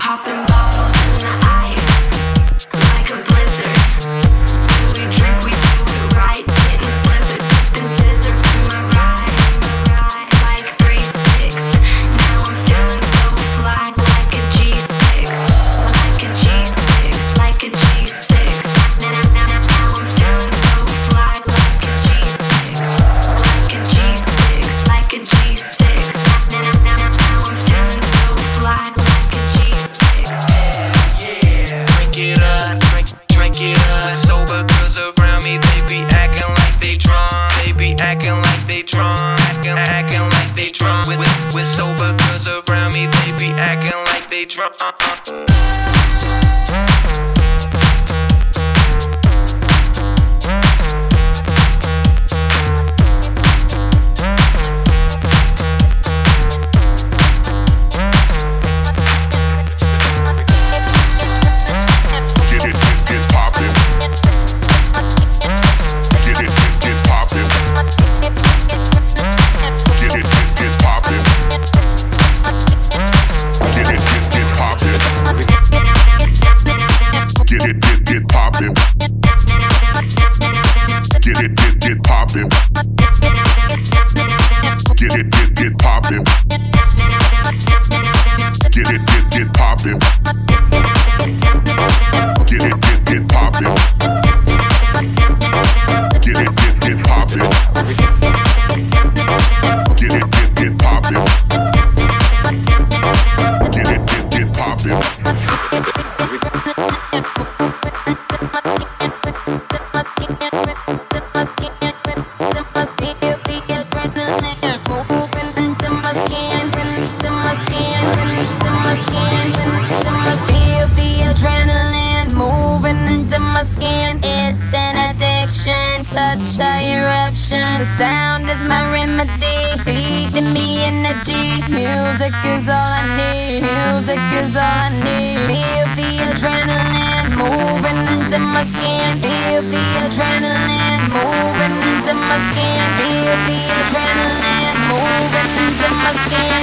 Popping bottles in the ice, like a blizzard. We drink, we do it right, getting slizzard, sipping scissor in my ride, like 3-6. Now I'm feeling so fly, like a G6, like a G6, like a G6. Now I'm feeling so fly, like a G6, like a G6, like a G6. Now I'm feeling so fly, like a G6. Yeah, drink it up. Sober girls around me, they be acting like they drunk. They be acting like they drunk. Acting like they drunk. With sober girls around me, they be acting like they drunk. Such a eruption. The sound is my remedy, feeding me energy. Music is all I need. Music is all I need. Feel the adrenaline moving into my skin. Feel the adrenaline moving into my skin. Feel the adrenaline moving into my skin.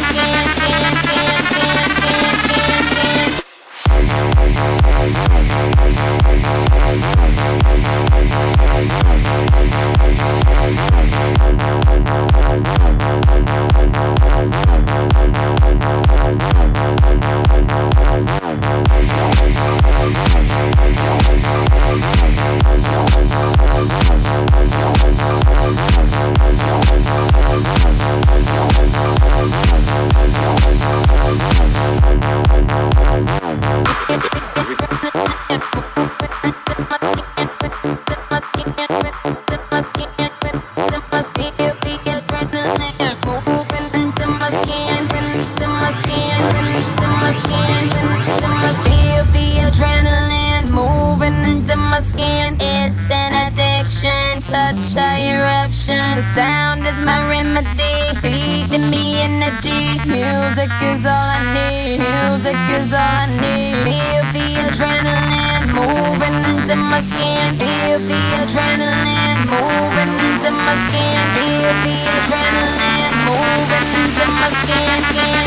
Such a eruption. The sound is my remedy, feeding me energy. Music is all I need. Music is all I need. Feel the adrenaline moving into my skin. Feel the adrenaline moving into my skin. Feel the adrenaline moving into my skin.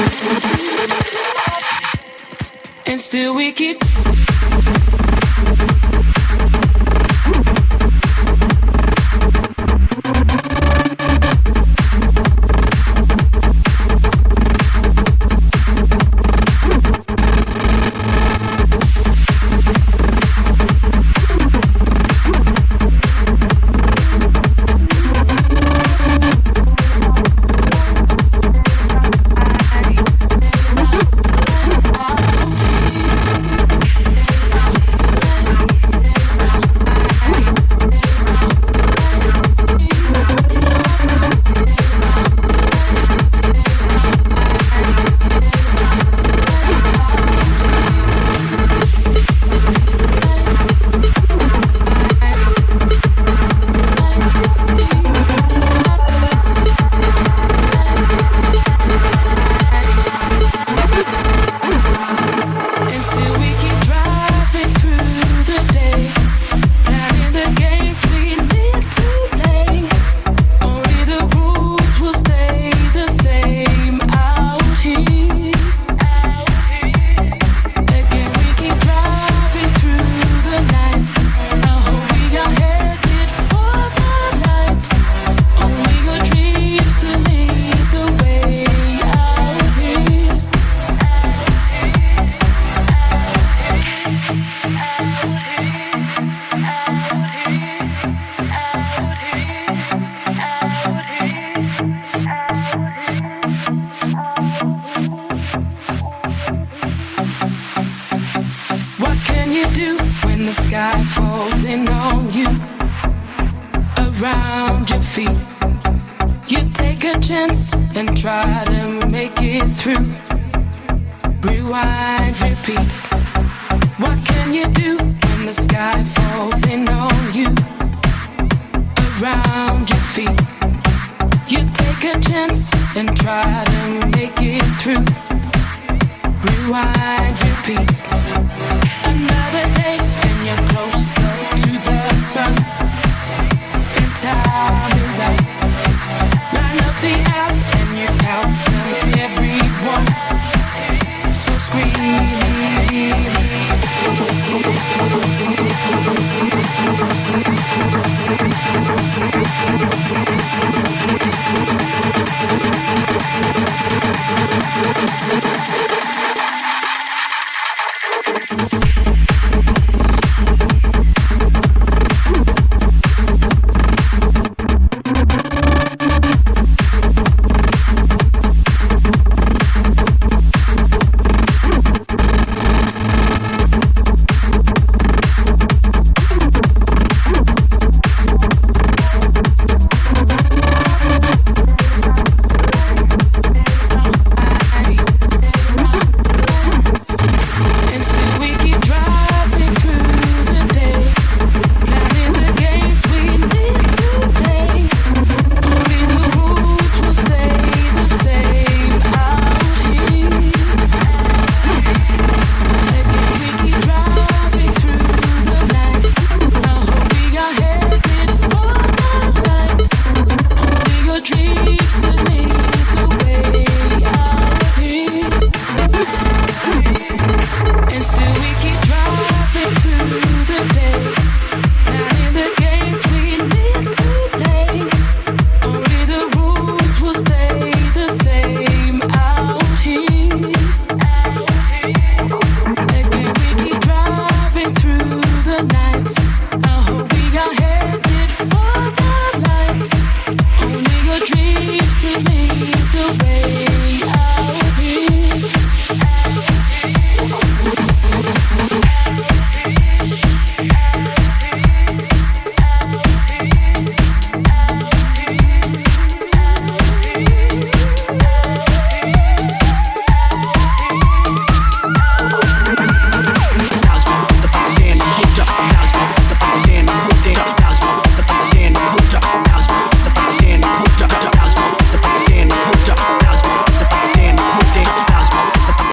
And still we keep.